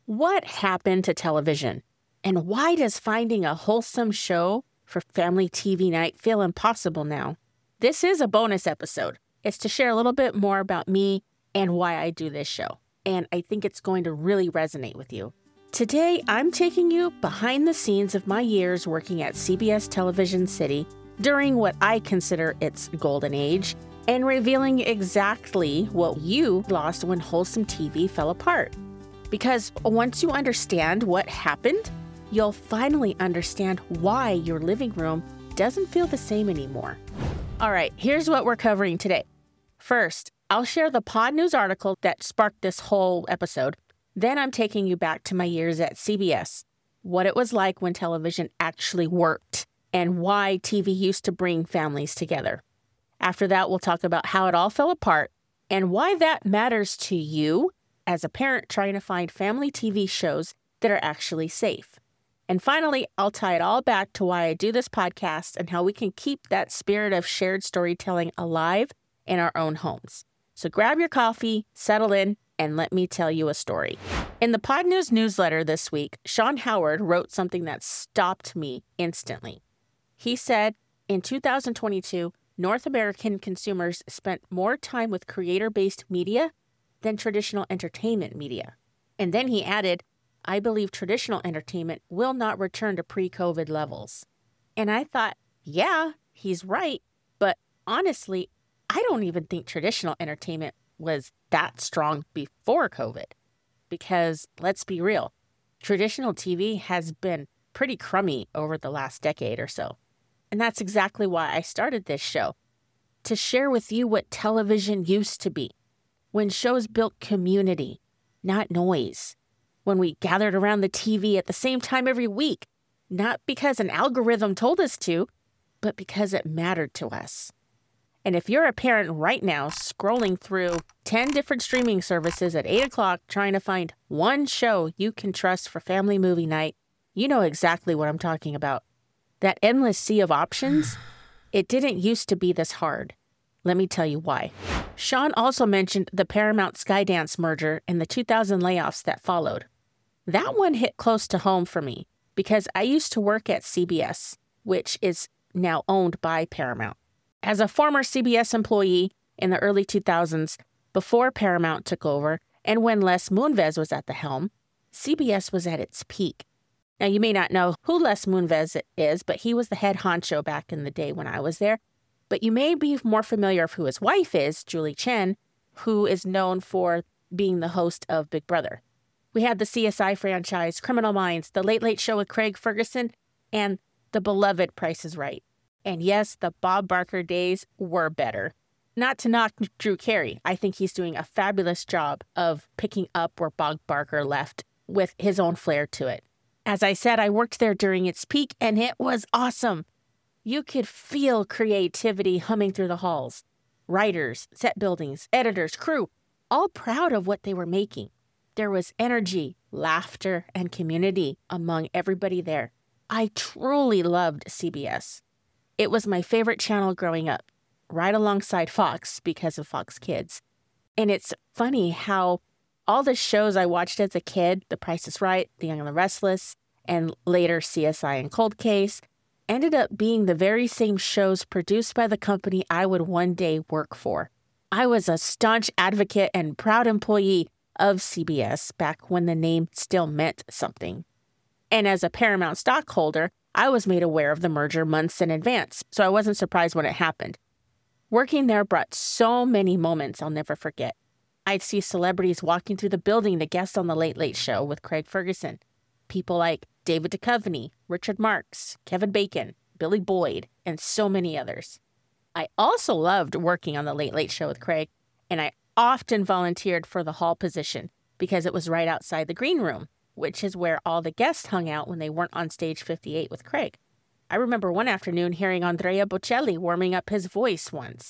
What happened to television? And why does finding a wholesome show for family TV night feel impossible now? This is a bonus episode. It's to share a little bit more about me and why I do this show. And I think it's going to really resonate with you. Today, I'm taking you behind the scenes of my years working at CBS Television City during what I consider its golden age and revealing exactly what you lost when wholesome TV fell apart. Because once you understand what happened, you'll finally understand why your living room doesn't feel the same anymore. All right, here's what we're covering today. First, I'll share the Pod News article that sparked this whole episode. Then I'm taking you back to my years at CBS, what it was like when television actually worked, and why TV used to bring families together. After that, we'll talk about how it all fell apart and why that matters to you as a parent trying to find family TV shows that are actually safe. And finally, I'll tie it all back to why I do this podcast and how we can keep that spirit of shared storytelling alive in our own homes. So grab your coffee, settle in, and let me tell you a story. In the Pod News newsletter this week, Sean Howard wrote something that stopped me instantly. He said, in 2022, North American consumers spent more time with creator-based media than traditional entertainment media. And then he added, I believe traditional entertainment will not return to pre-COVID levels. And I thought, yeah, he's right. But honestly, I don't even think traditional entertainment was that strong before COVID. Because let's be real, traditional TV has been pretty crummy over the last decade or so. And that's exactly why I started this show, to share with you what television used to be. When shows built community, not noise. When we gathered around the TV at the same time every week, not because an algorithm told us to, but because it mattered to us. And if you're a parent right now scrolling through 10 different streaming services at 8 o'clock trying to find one show you can trust for family movie night, you know exactly what I'm talking about. That endless sea of options, it didn't used to be this hard. Let me tell you why. Sean also mentioned the Paramount Skydance merger and the 2000 layoffs that followed. That one hit close to home for me because I used to work at CBS, which is now owned by Paramount. As a former CBS employee in the early 2000s, before Paramount took over and when Les Moonves was at the helm, CBS was at its peak. Now, you may not know who Les Moonves is, but he was the head honcho back in the day when I was there. But you may be more familiar of who his wife is, Julie Chen, who is known for being the host of Big Brother. We had the CSI franchise, Criminal Minds, The Late Late Show with Craig Ferguson, and the beloved Price is Right. And yes, the Bob Barker days were better. Not to knock Drew Carey. I think he's doing a fabulous job of picking up where Bob Barker left with his own flair to it. As I said, I worked there during its peak, and it was awesome. You could feel creativity humming through the halls. Writers, set buildings, editors, crew, all proud of what they were making. There was energy, laughter, and community among everybody there. I truly loved CBS. It was my favorite channel growing up, right alongside Fox because of Fox Kids. And it's funny how all the shows I watched as a kid, The Price is Right, The Young and the Restless, and later CSI and Cold Case, ended up being the very same shows produced by the company I would one day work for. I was a staunch advocate and proud employee of CBS back when the name still meant something. And as a Paramount stockholder, I was made aware of the merger months in advance, so I wasn't surprised when it happened. Working there brought so many moments I'll never forget. I'd see celebrities walking through the building to guest on The Late Late Show with Craig Ferguson. People like David Duchovny, Richard Marx, Kevin Bacon, Billy Boyd, and so many others. I also loved working on The Late Late Show with Craig, and I often volunteered for the hall position because it was right outside the green room, which is where all the guests hung out when they weren't on stage 58 with Craig. I remember one afternoon hearing Andrea Bocelli warming up his voice once.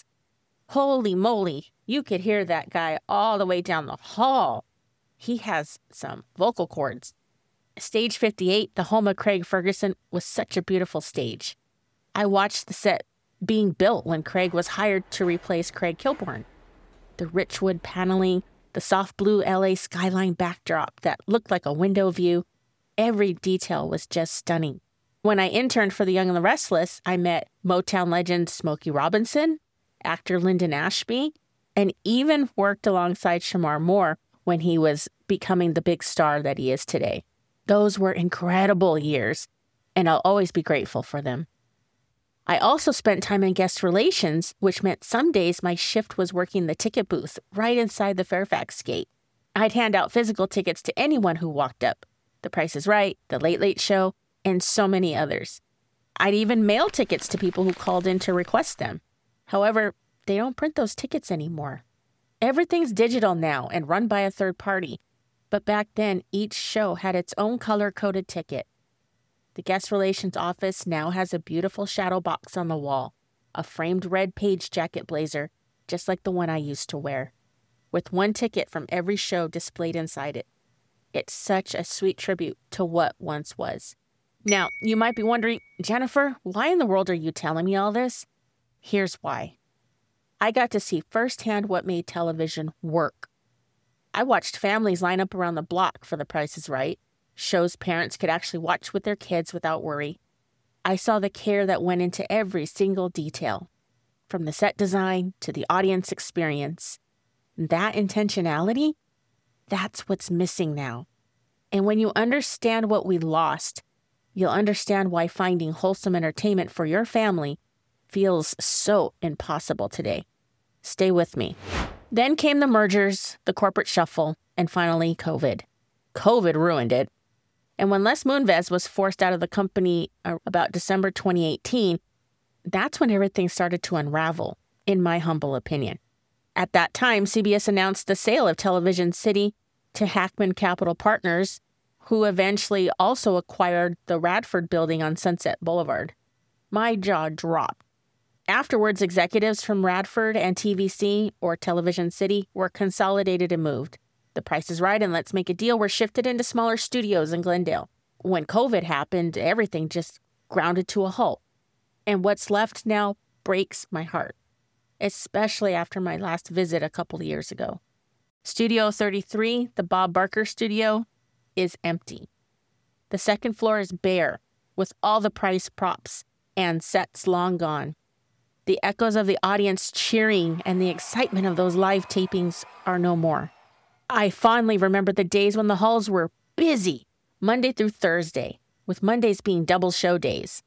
Holy moly, you could hear that guy all the way down the hall. He has some vocal cords. Stage 58, the home of Craig Ferguson, was such a beautiful stage. I watched the set being built when Craig was hired to replace Craig Kilborn. The rich wood paneling, The soft blue LA skyline backdrop that looked like a window view. Every detail was just stunning. When I interned for The Young and the Restless, I met Motown legend Smokey Robinson, actor Lyndon Ashby, and even worked alongside Shamar Moore when he was becoming the big star that he is today. Those were incredible years, and I'll always be grateful for them. I also spent time in guest relations, which meant some days my shift was working the ticket booth right inside the Fairfax gate. I'd hand out physical tickets to anyone who walked up. The Price is Right, The Late Late Show, and so many others. I'd even mail tickets to people who called in to request them. However, they don't print those tickets anymore. Everything's digital now and run by a third party. But back then, each show had its own color-coded ticket. The guest relations office now has a beautiful shadow box on the wall, a framed red page jacket blazer, just like the one I used to wear, with one ticket from every show displayed inside it. It's such a sweet tribute to what once was. Now, you might be wondering, Jennifer, why in the world are you telling me all this? Here's why. I got to see firsthand what made television work. I watched families line up around the block for The Price is Right, shows parents could actually watch with their kids without worry. I saw the care that went into every single detail, from the set design to the audience experience. That intentionality, that's what's missing now. And when you understand what we lost, you'll understand why finding wholesome entertainment for your family feels so impossible today. Stay with me. Then came the mergers, the corporate shuffle, and finally COVID. COVID ruined it. And when Les Moonves was forced out of the company about December 2018, that's when everything started to unravel, in my humble opinion. At that time, CBS announced the sale of Television City to Hackman Capital Partners, who eventually also acquired the Radford building on Sunset Boulevard. My jaw dropped. Afterwards, executives from Radford and TVC, or Television City, were consolidated and moved. The Price is Right and Let's Make a Deal were shifted into smaller studios in Glendale. When COVID happened, everything just grounded to a halt. And what's left now breaks my heart, especially after my last visit a couple of years ago. Studio 33, the Bob Barker studio, is empty. The second floor is bare, with all the Price props and sets long gone. The echoes of the audience cheering and the excitement of those live tapings are no more. I fondly remember the days when the halls were busy, Monday through Thursday, with Mondays being double show days.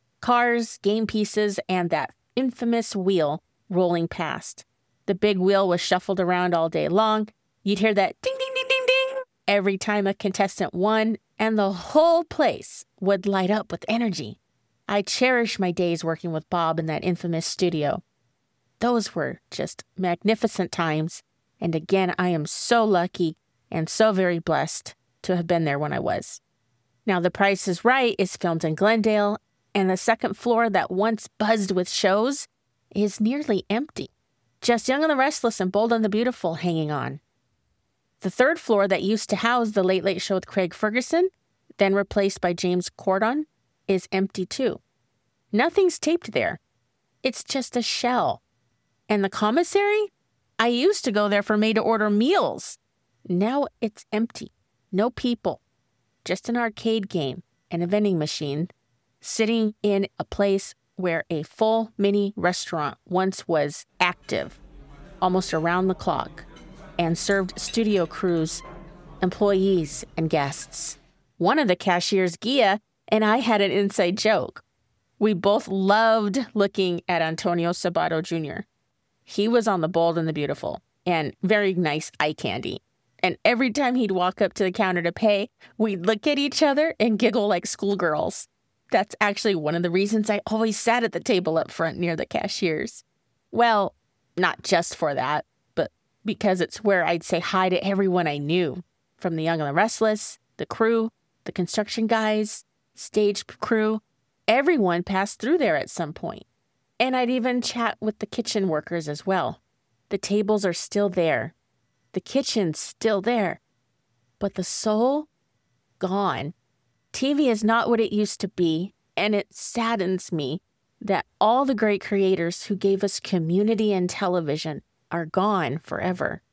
Cars, game pieces, and that infamous wheel rolling past. The big wheel was shuffled around all day long. You'd hear that ding, ding, ding, ding, ding every time a contestant won, and the whole place would light up with energy. I cherish my days working with Bob in that infamous studio. Those were just magnificent times, and again, I am so lucky and so very blessed to have been there when I was. Now, The Price is Right is filmed in Glendale, and the second floor that once buzzed with shows is nearly empty. Just Young and the Restless and Bold and the Beautiful hanging on. The third floor that used to house The Late Late Show with Craig Ferguson, then replaced by James Corden, is empty too. Nothing's taped there. It's just a shell. And the commissary? I used to go there for made-to-order meals. Now it's empty. No people. Just an arcade game and a vending machine sitting in a place where a full mini restaurant once was active, almost around the clock, and served studio crews, employees, and guests. One of the cashiers, Gia, and I had an inside joke. We both loved looking at Antonio Sabato Jr. He was on The Bold and the Beautiful, and very nice eye candy. And every time he'd walk up to the counter to pay, we'd look at each other and giggle like schoolgirls. That's actually one of the reasons I always sat at the table up front near the cashiers. Well, not just for that, but because it's where I'd say hi to everyone I knew, from the Young and the Restless, the crew, the construction guys, stage crew. Everyone passed through there at some point. And I'd even chat with the kitchen workers as well. The tables are still there. The kitchen's still there. But the soul? Gone. TV is not what it used to be, and it saddens me that all the great creators who gave us community and television are gone forever.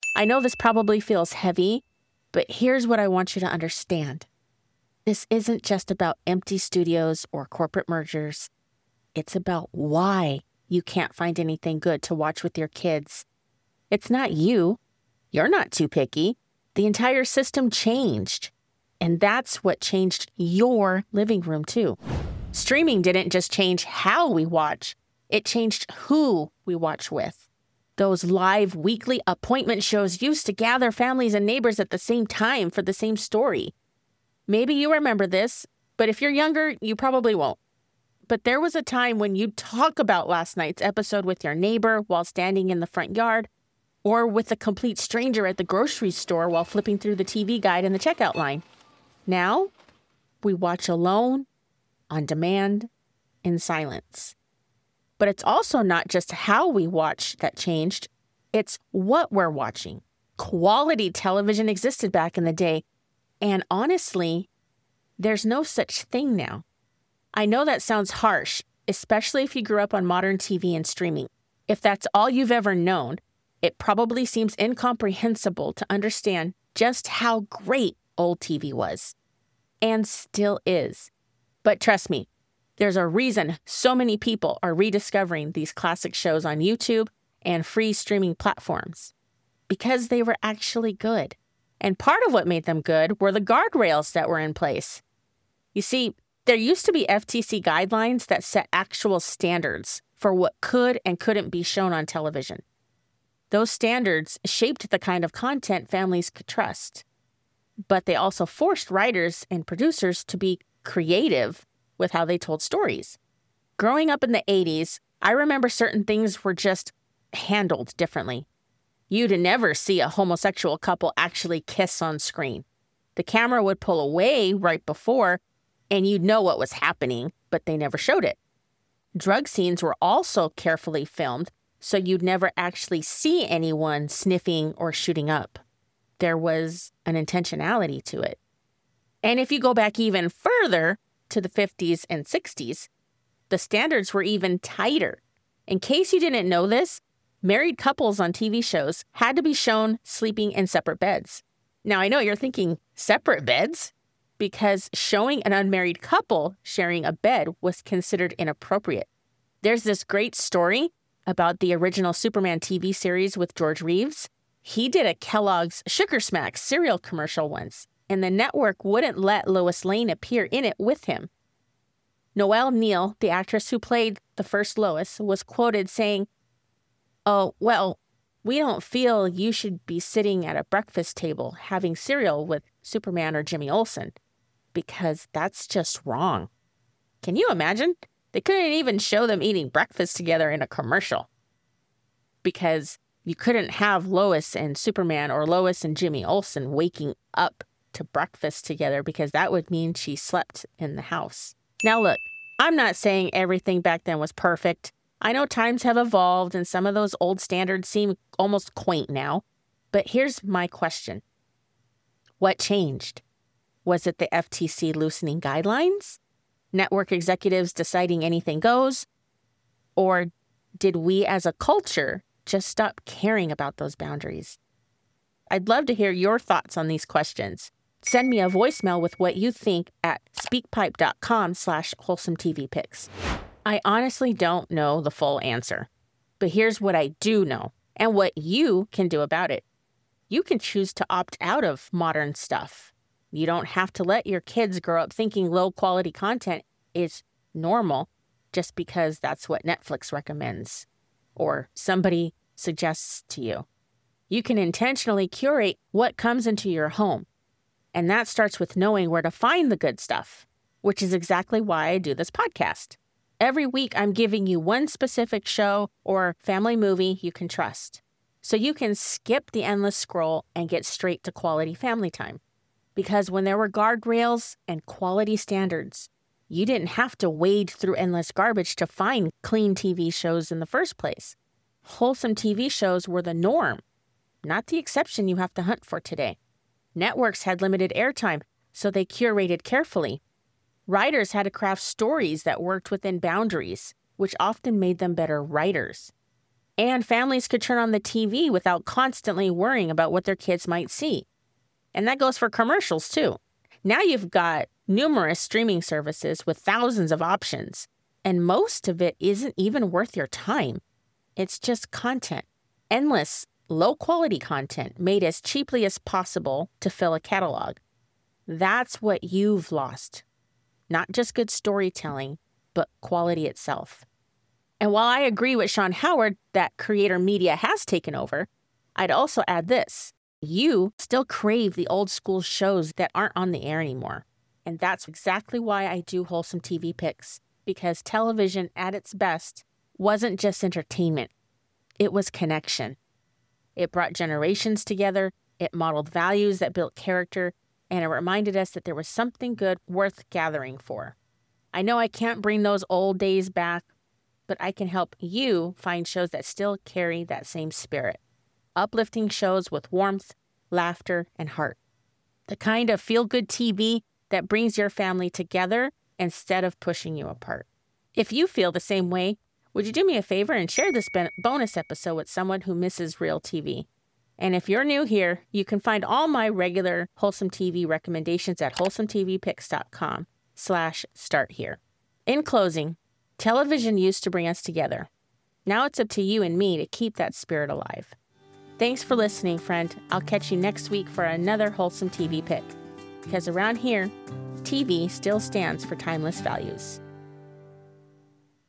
I know this probably feels heavy, but here's what I want you to understand. This isn't just about empty studios or corporate mergers. It's about why you can't find anything good to watch with your kids. It's not you. You're not too picky. The entire system changed. And that's what changed your living room too. Streaming didn't just change how we watch. It changed who we watch with. Those live weekly appointment shows used to gather families and neighbors at the same time for the same story. Maybe you remember this, but if you're younger, you probably won't. But there was a time when you'd talk about last night's episode with your neighbor while standing in the front yard, or with a complete stranger at the grocery store while flipping through the TV guide in the checkout line. Now, we watch alone, on demand, in silence. But it's also not just how we watch that changed, it's what we're watching. Quality television existed back in the day, and honestly, there's no such thing now. I know that sounds harsh, especially if you grew up on modern TV and streaming. If that's all you've ever known, it probably seems incomprehensible to understand just how great old TV was, and still is. But trust me, there's a reason so many people are rediscovering these classic shows on YouTube and free streaming platforms, because they were actually good. And part of what made them good were the guardrails that were in place. You see, there used to be FTC guidelines that set actual standards for what could and couldn't be shown on television. Those standards shaped the kind of content families could trust. But they also forced writers and producers to be creative with how they told stories. Growing up in the 80s, I remember certain things were just handled differently. You'd never see a homosexual couple actually kiss on screen. The camera would pull away right before, and you'd know what was happening, but they never showed it. Drug scenes were also carefully filmed, so you'd never actually see anyone sniffing or shooting up. There was an intentionality to it. And if you go back even further to the 50s and 60s, the standards were even tighter. In case you didn't know this, married couples on TV shows had to be shown sleeping in separate beds. Now, I know you're thinking, separate beds? Because showing an unmarried couple sharing a bed was considered inappropriate. There's this great story about the original Superman TV series with George Reeves. He did a Kellogg's Sugar Smacks cereal commercial once, and the network wouldn't let Lois Lane appear in it with him. Noelle Neal, the actress who played the first Lois, was quoted saying, "Oh, well, we don't feel you should be sitting at a breakfast table having cereal with Superman or Jimmy Olsen, because that's just wrong." Can you imagine? They couldn't even show them eating breakfast together in a commercial, because you couldn't have Lois and Superman or Lois and Jimmy Olsen waking up to breakfast together, because that would mean she slept in the house. Now look, I'm not saying everything back then was perfect. I know times have evolved and some of those old standards seem almost quaint now. But here's my question. What changed? Was it the FTC loosening guidelines? Network executives deciding anything goes? Or did we as a culture just stop caring about those boundaries? I'd love to hear your thoughts on these questions. Send me a voicemail with what you think at speakpipe.com/wholesometvpicks. I honestly don't know the full answer, but here's what I do know and what you can do about it. You can choose to opt out of modern stuff. You don't have to let your kids grow up thinking low-quality content is normal just because that's what Netflix recommends or somebody suggests to you. You can intentionally curate what comes into your home, and that starts with knowing where to find the good stuff, which is exactly why I do this podcast. Every week, I'm giving you one specific show or family movie you can trust, so you can skip the endless scroll and get straight to quality family time. Because when there were guardrails and quality standards, you didn't have to wade through endless garbage to find clean TV shows in the first place. Wholesome TV shows were the norm, not the exception you have to hunt for today. Networks had limited airtime, so they curated carefully. Writers had to craft stories that worked within boundaries, which often made them better writers. And families could turn on the TV without constantly worrying about what their kids might see. And that goes for commercials too. Now you've got numerous streaming services with thousands of options, and most of it isn't even worth your time. It's just content. Endless, low-quality content made as cheaply as possible to fill a catalog. That's what you've lost. Not just good storytelling, but quality itself. And while I agree with Sean Howard that creator media has taken over, I'd also add this. You still crave the old school shows that aren't on the air anymore. And that's exactly why I do Wholesome TV Picks, because television at its best wasn't just entertainment. It was connection. It brought generations together, it modeled values that built character, and it reminded us that there was something good worth gathering for. I know I can't bring those old days back, but I can help you find shows that still carry that same spirit. Uplifting shows with warmth, laughter, and heart. The kind of feel-good TV that brings your family together instead of pushing you apart. If you feel the same way, would you do me a favor and share this bonus episode with someone who misses real TV? And if you're new here, you can find all my regular Wholesome TV recommendations at wholesometvpicks.com/start here. In closing, television used to bring us together. Now it's up to you and me to keep that spirit alive. Thanks for listening, friend. I'll catch you next week for another Wholesome TV Pick. Because around here, TV still stands for timeless values.